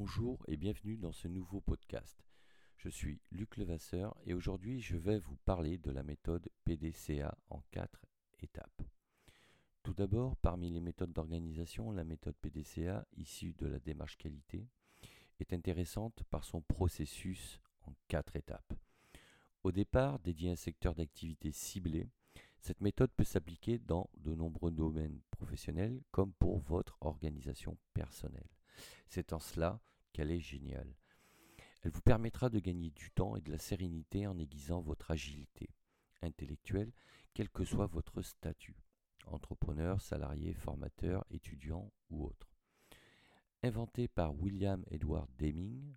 Bonjour et bienvenue dans ce nouveau podcast. Je suis Luc Levasseur et aujourd'hui je vais vous parler de la méthode PDCA en 4 étapes. Tout d'abord, parmi les méthodes d'organisation, la méthode PDCA, issue de la démarche qualité, est intéressante par son processus en 4 étapes. Au départ, dédiée à un secteur d'activité ciblé, cette méthode peut s'appliquer dans de nombreux domaines professionnels comme pour votre organisation personnelle. C'est en cela qu'elle est géniale. Elle vous permettra de gagner du temps et de la sérénité en aiguisant votre agilité intellectuelle, quel que soit votre statut, entrepreneur, salarié, formateur, étudiant ou autre. Inventée par William Edward Deming,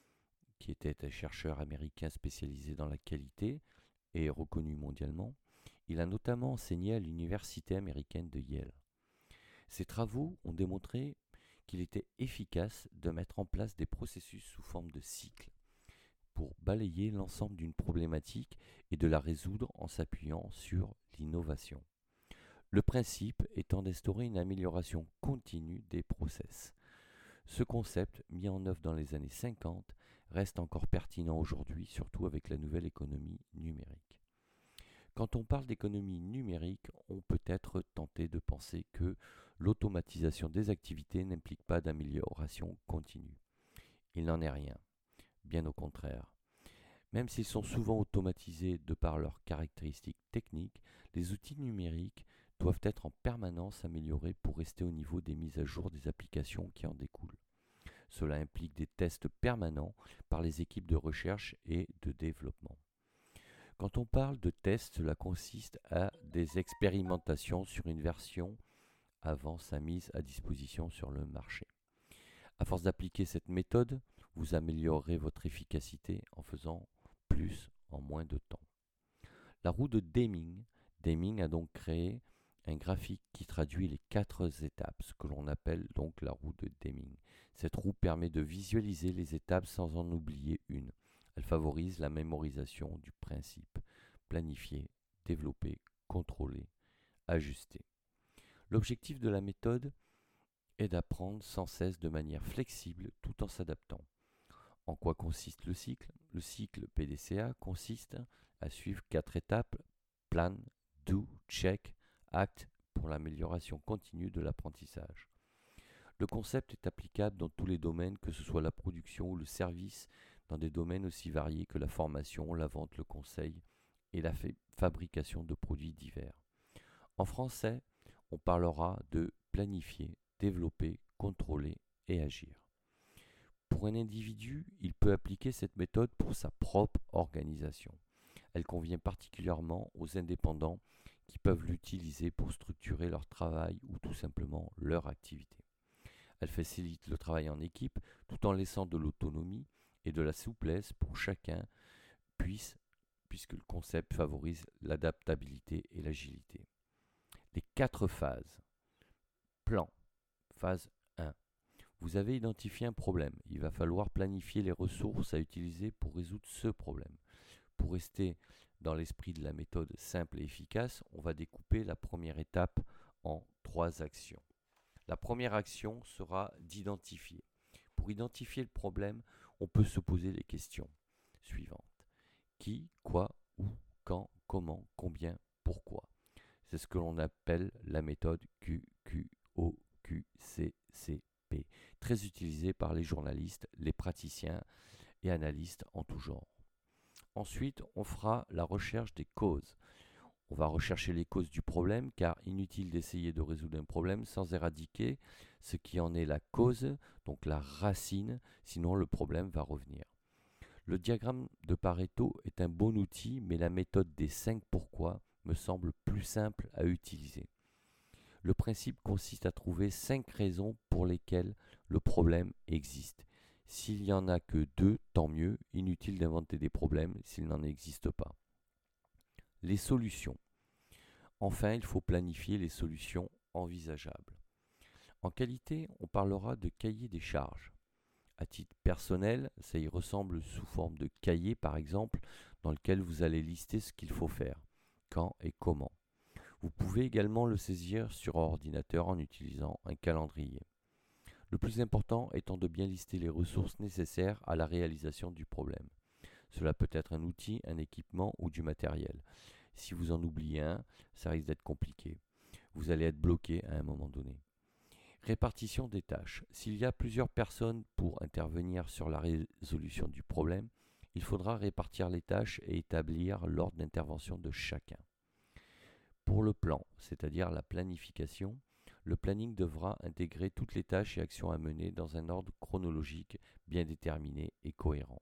qui était un chercheur américain spécialisé dans la qualité et reconnu mondialement, il a notamment enseigné à l'université américaine de Yale. Ses travaux ont démontré qu'il était efficace de mettre en place des processus sous forme de cycle pour balayer l'ensemble d'une problématique et de la résoudre en s'appuyant sur l'innovation. Le principe étant d'instaurer une amélioration continue des process. Ce concept, mis en œuvre dans les années 50, reste encore pertinent aujourd'hui, surtout avec la nouvelle économie numérique. Quand on parle d'économie numérique, on peut être tenté de penser que l'automatisation des activités n'implique pas d'amélioration continue. Il n'en est rien, bien au contraire. Même s'ils sont souvent automatisés de par leurs caractéristiques techniques, les outils numériques doivent être en permanence améliorés pour rester au niveau des mises à jour des applications qui en découlent. Cela implique des tests permanents par les équipes de recherche et de développement. Quand on parle de tests, cela consiste à des expérimentations sur une version avant sa mise à disposition sur le marché. À force d'appliquer cette méthode, vous améliorerez votre efficacité en faisant plus en moins de temps. La roue de Deming. Deming a donc créé un graphique qui traduit les 4 étapes, ce que l'on appelle donc la roue de Deming. Cette roue permet de visualiser les étapes sans en oublier une. Elle favorise la mémorisation du principe. Planifier, développer, contrôler, ajuster. L'objectif de la méthode est d'apprendre sans cesse de manière flexible tout en s'adaptant. En quoi consiste le cycle ? Le cycle PDCA consiste à suivre 4 étapes: plan, do, check, act pour l'amélioration continue de l'apprentissage. Le concept est applicable dans tous les domaines, que ce soit la production ou le service, dans des domaines aussi variés que la formation, la vente, le conseil et la fabrication de produits divers. En français, on parlera de planifier, développer, contrôler et agir. Pour un individu, il peut appliquer cette méthode pour sa propre organisation. Elle convient particulièrement aux indépendants qui peuvent l'utiliser pour structurer leur travail ou tout simplement leur activité. Elle facilite le travail en équipe tout en laissant de l'autonomie et de la souplesse pour chacun, puisque le concept favorise l'adaptabilité et l'agilité. Les 4 phases. Plan. Phase 1. Vous avez identifié un problème. Il va falloir planifier les ressources à utiliser pour résoudre ce problème. Pour rester dans l'esprit de la méthode simple et efficace, on va découper la première étape en 3 actions. La première action sera d'identifier. Pour identifier le problème, on peut se poser les questions suivantes. Qui, quoi, où, quand, comment, combien, pourquoi. C'est ce que l'on appelle la méthode QQOQCCP, très utilisée par les journalistes, les praticiens et analystes en tout genre. Ensuite, on fera la recherche des causes. On va rechercher les causes du problème, car inutile d'essayer de résoudre un problème sans éradiquer ce qui en est la cause, donc la racine, sinon le problème va revenir. Le diagramme de Pareto est un bon outil, mais la méthode des 5 pourquoi me semble plus simple à utiliser. Le principe consiste à trouver 5 raisons pour lesquelles le problème existe. S'il n'y en a que 2, tant mieux, inutile d'inventer des problèmes s'il n'en existe pas. Les solutions. Enfin, il faut planifier les solutions envisageables. En qualité, on parlera de cahier des charges. À titre personnel, ça y ressemble sous forme de cahier par exemple, dans lequel vous allez lister ce qu'il faut faire, quand et comment. Vous pouvez également le saisir sur ordinateur en utilisant un calendrier. Le plus important étant de bien lister les ressources nécessaires à la réalisation du problème. Cela peut être un outil, un équipement ou du matériel. Si vous en oubliez un, ça risque d'être compliqué. Vous allez être bloqué à un moment donné. Répartition des tâches. S'il y a plusieurs personnes pour intervenir sur la résolution du problème, il faudra répartir les tâches et établir l'ordre d'intervention de chacun. Pour le plan, c'est-à-dire la planification, le planning devra intégrer toutes les tâches et actions à mener dans un ordre chronologique bien déterminé et cohérent.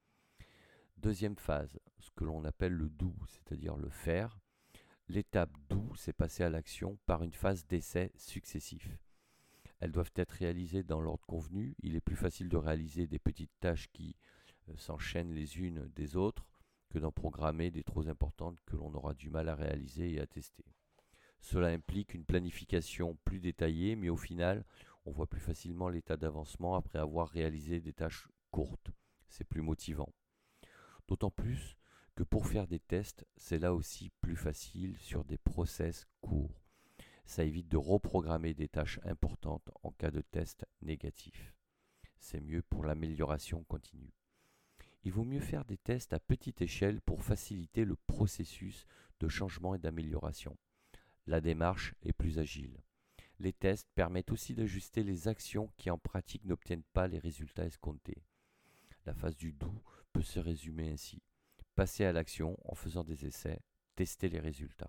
Deuxième phase, ce que l'on appelle le do, c'est-à-dire le faire. L'étape do, c'est passer à l'action par une phase d'essai successif. Elles doivent être réalisées dans l'ordre convenu. Il est plus facile de réaliser des petites tâches qui s'enchaînent les unes des autres que d'en programmer des trop importantes que l'on aura du mal à réaliser et à tester. Cela implique une planification plus détaillée, mais au final, on voit plus facilement l'état d'avancement après avoir réalisé des tâches courtes. C'est plus motivant. D'autant plus que pour faire des tests, c'est là aussi plus facile sur des process courts. Ça évite de reprogrammer des tâches importantes en cas de test négatif. C'est mieux pour l'amélioration continue. Il vaut mieux faire des tests à petite échelle pour faciliter le processus de changement et d'amélioration. La démarche est plus agile. Les tests permettent aussi d'ajuster les actions qui en pratique n'obtiennent pas les résultats escomptés. La phase du do peut se résumer ainsi. Passer à l'action en faisant des essais, tester les résultats.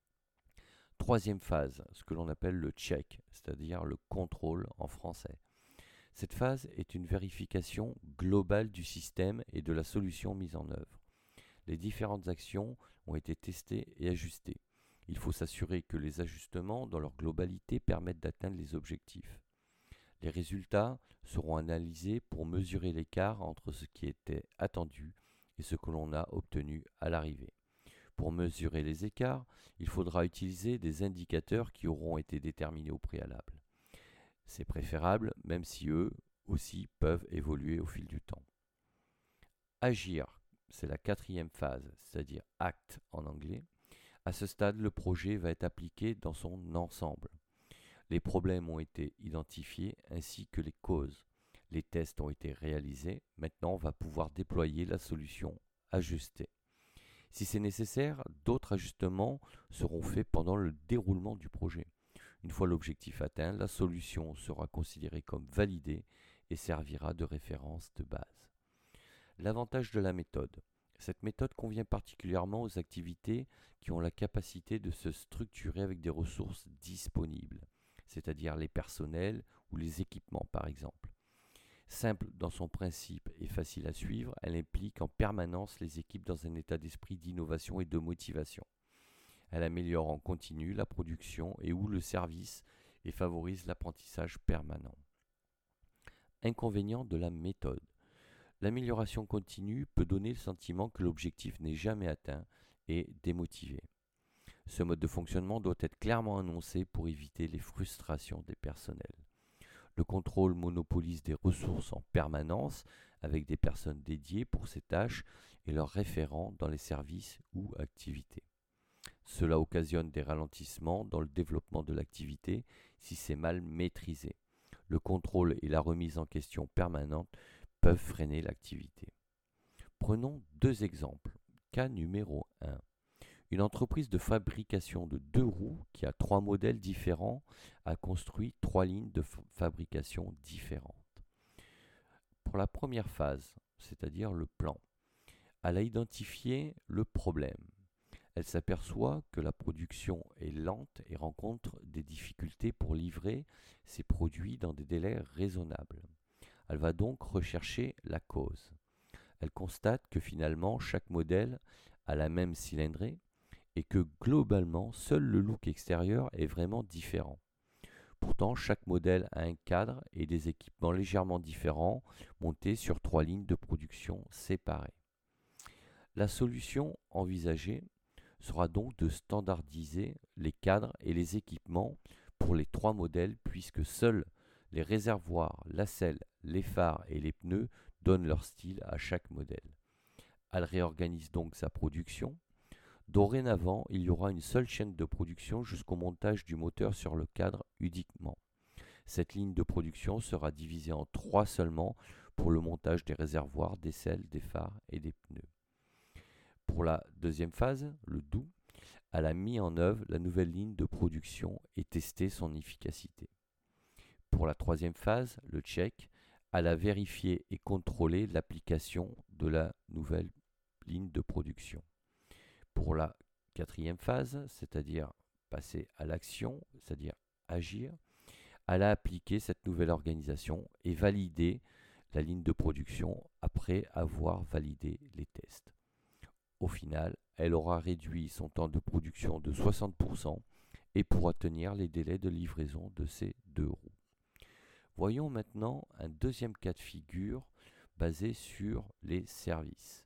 Troisième phase, ce que l'on appelle le check, c'est-à-dire le contrôle en français. Cette phase est une vérification globale du système et de la solution mise en œuvre. Les différentes actions ont été testées et ajustées. Il faut s'assurer que les ajustements dans leur globalité permettent d'atteindre les objectifs. Les résultats seront analysés pour mesurer l'écart entre ce qui était attendu et ce que l'on a obtenu à l'arrivée. Pour mesurer les écarts, il faudra utiliser des indicateurs qui auront été déterminés au préalable. C'est préférable, même si eux aussi peuvent évoluer au fil du temps. Agir, c'est la quatrième phase, c'est-à-dire act en anglais. À ce stade, le projet va être appliqué dans son ensemble. Les problèmes ont été identifiés ainsi que les causes. Les tests ont été réalisés. Maintenant, on va pouvoir déployer la solution ajustée. Si c'est nécessaire, d'autres ajustements seront faits pendant le déroulement du projet. Une fois l'objectif atteint, la solution sera considérée comme validée et servira de référence de base. L'avantage de la méthode. Cette méthode convient particulièrement aux activités qui ont la capacité de se structurer avec des ressources disponibles, c'est-à-dire les personnels ou les équipements par exemple. Simple dans son principe et facile à suivre, elle implique en permanence les équipes dans un état d'esprit d'innovation et de motivation. Elle améliore en continu la production et ou le service et favorise l'apprentissage permanent. Inconvénient de la méthode. L'amélioration continue peut donner le sentiment que l'objectif n'est jamais atteint et démotiver. Ce mode de fonctionnement doit être clairement annoncé pour éviter les frustrations des personnels. Le contrôle monopolise des ressources en permanence avec des personnes dédiées pour ces tâches et leurs référents dans les services ou activités. Cela occasionne des ralentissements dans le développement de l'activité si c'est mal maîtrisé. Le contrôle et la remise en question permanente peuvent freiner l'activité. Prenons deux exemples. Cas numéro 1. Une entreprise de fabrication de 2 roues qui a 3 modèles différents a construit 3 lignes de fabrication différentes. Pour la première phase, c'est-à-dire le plan, elle a identifié le problème. Elle s'aperçoit que la production est lente et rencontre des difficultés pour livrer ses produits dans des délais raisonnables. Elle va donc rechercher la cause. Elle constate que finalement chaque modèle a la même cylindrée et que globalement seul le look extérieur est vraiment différent. Pourtant, chaque modèle a un cadre et des équipements légèrement différents montés sur 3 lignes de production séparées. La solution envisagée sera donc de standardiser les cadres et les équipements pour les 3 modèles puisque seuls les réservoirs, la selle, les phares et les pneus donnent leur style à chaque modèle. Elle réorganise donc sa production. Dorénavant, il y aura une seule chaîne de production jusqu'au montage du moteur sur le cadre uniquement. Cette ligne de production sera divisée en 3 seulement pour le montage des réservoirs, des selles, des phares et des pneus. Pour la deuxième phase, le doux, elle a mis en œuvre la nouvelle ligne de production et testé son efficacité. Pour la troisième phase, le check, elle a vérifié et contrôlé l'application de la nouvelle ligne de production. Pour la quatrième phase, c'est-à-dire passer à l'action, c'est-à-dire agir, elle a appliqué cette nouvelle organisation et validé la ligne de production après avoir validé les tests. Au final, elle aura réduit son temps de production de 60% et pourra tenir les délais de livraison de ces 2 roues. Voyons maintenant un deuxième cas de figure basé sur les services.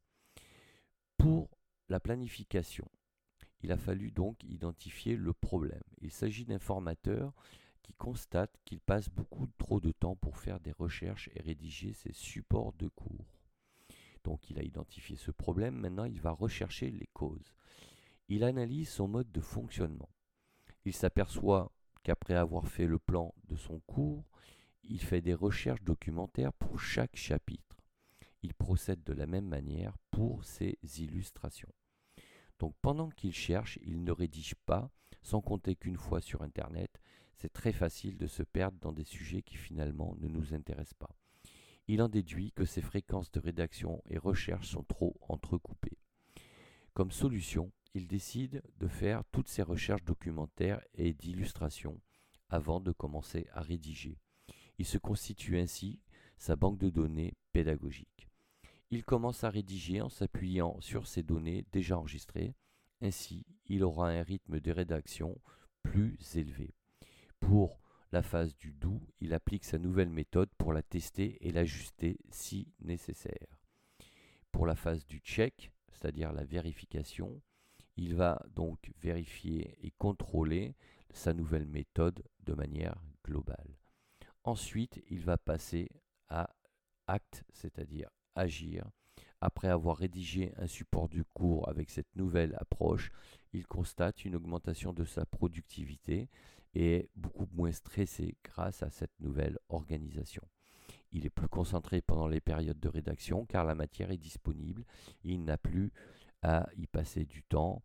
Pour la planification, il a fallu donc identifier le problème. Il s'agit d'un formateur qui constate qu'il passe beaucoup trop de temps pour faire des recherches et rédiger ses supports de cours. Donc il a identifié ce problème, maintenant il va rechercher les causes. Il analyse son mode de fonctionnement. Il s'aperçoit qu'après avoir fait le plan de son cours, il fait des recherches documentaires pour chaque chapitre. Il procède de la même manière pour ses illustrations. Donc pendant qu'il cherche, il ne rédige pas, sans compter qu'une fois sur Internet, c'est très facile de se perdre dans des sujets qui finalement ne nous intéressent pas. Il en déduit que ses fréquences de rédaction et recherche sont trop entrecoupées. Comme solution, il décide de faire toutes ses recherches documentaires et d'illustrations avant de commencer à rédiger. Il se constitue ainsi sa banque de données pédagogique. Il commence à rédiger en s'appuyant sur ces données déjà enregistrées. Ainsi, il aura un rythme de rédaction plus élevé. Pour la phase du doux, il applique sa nouvelle méthode pour la tester et l'ajuster si nécessaire. Pour la phase du check, c'est-à-dire la vérification, il va donc vérifier et contrôler sa nouvelle méthode de manière globale. Ensuite, il va passer à acte, c'est-à-dire agir. Après avoir rédigé un support du cours avec cette nouvelle approche, il constate une augmentation de sa productivité et est beaucoup moins stressé grâce à cette nouvelle organisation. Il est plus concentré pendant les périodes de rédaction car la matière est disponible et il n'a plus à y passer du temps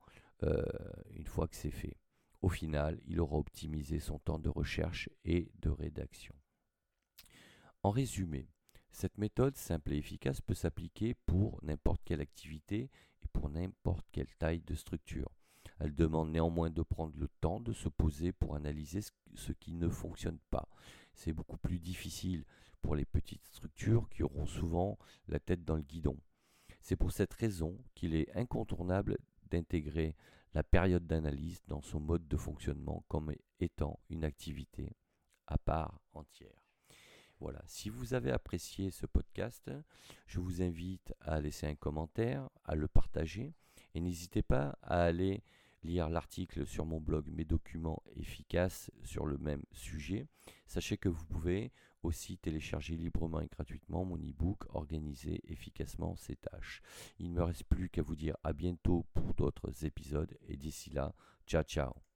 une fois que c'est fait. Au final, il aura optimisé son temps de recherche et de rédaction. En résumé, cette méthode simple et efficace peut s'appliquer pour n'importe quelle activité et pour n'importe quelle taille de structure. Elle demande néanmoins de prendre le temps de se poser pour analyser ce qui ne fonctionne pas. C'est beaucoup plus difficile pour les petites structures qui auront souvent la tête dans le guidon. C'est pour cette raison qu'il est incontournable d'intégrer la période d'analyse dans son mode de fonctionnement comme étant une activité à part entière. Voilà, si vous avez apprécié ce podcast, je vous invite à laisser un commentaire, à le partager et n'hésitez pas à aller lire l'article sur mon blog Mes documents efficaces sur le même sujet. Sachez que vous pouvez aussi télécharger librement et gratuitement mon e-book Organiser efficacement ses tâches. Il ne me reste plus qu'à vous dire à bientôt pour d'autres épisodes et d'ici là, ciao ciao.